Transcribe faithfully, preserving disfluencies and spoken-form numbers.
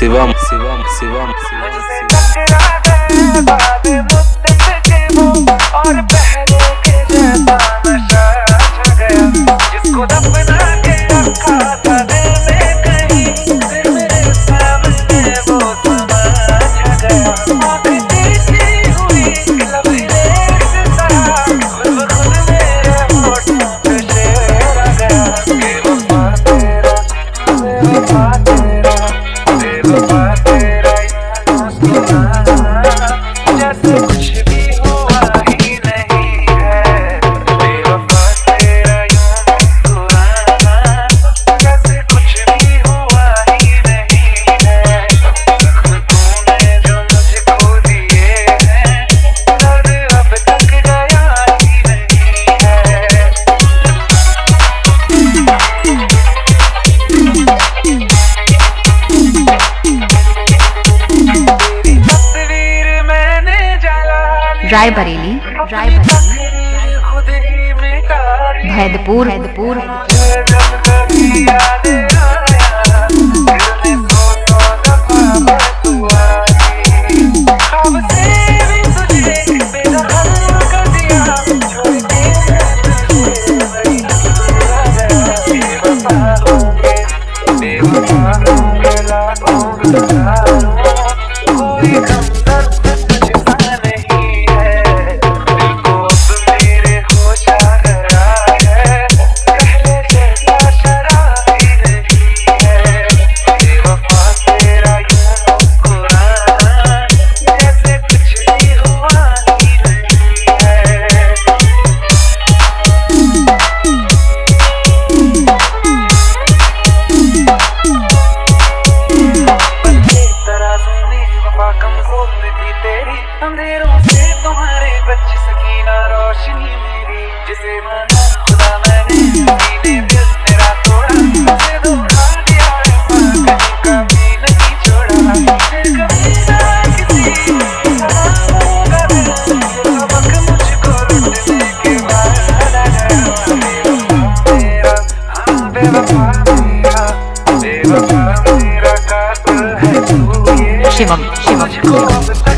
शिवम शिवम शिवम और पहले के जैसा नशा छा गया, जिसको दफना के रखा था दिल में कहीं, फिर मेरे सामने वो समा छा गया। आँखें टीची हुई लबीले से सहा, खुद ब खुद मेरे होठों पे शेर आ गया। बेवफा तेरा बेवफा तेरा बेवफा तेरा ये मुस्कुराना, जैसे कुछ भी हुआ ही नहीं है। बेवफा तेरा यूं मुस्कुराना, जैसे कुछ भी हुआ ही नहीं है। जख्म तूने जो मुझको दिए हैं, दर्द अब तक गया ही नहीं है। तेरी तस्वीर मैंने जला ली, रायबरेली रायबरेली खुद ही मिटा ली। भैदपुर भैदपुर मुझे जब कभी याद आया, दिल ने सौ सौ दफा बदुआई। ख्वाब से भी तुझे बेदखल कर दिया, छोड़ के तुझे बड़ी दूर आ गया। बेवफा होंगे बेवफा होंगे लाखों गुज़ारों, कोई हमदर्द तुझसा नहीं है। दिल को अब मेरे होश आ गया है, पहले जैसा शराबी नहीं है। बेवफा तेरा यूं मुस्कुराना, जैसे कुछ भी हुआ ही नहीं है। तराजू में वफा कमजोर थी तेरी, अंधेरों से तुम्हारे बच सकी ना रोशनी मेरी। जिसे माना खुदा मैंने, सीने दिल तेरा तोड़ा, उसे धोखा दिया वफा कहीं कभी नहीं छोड़ा। फिर कभी ना किसी सलामों का दिल, सबक मुझको लुटने के बाद आ गया। बेवफा तेरा हाँ बेवफा तेरा बेवफा तेरा कातिल है तू ये, शिवम शिवम मुझको अब तक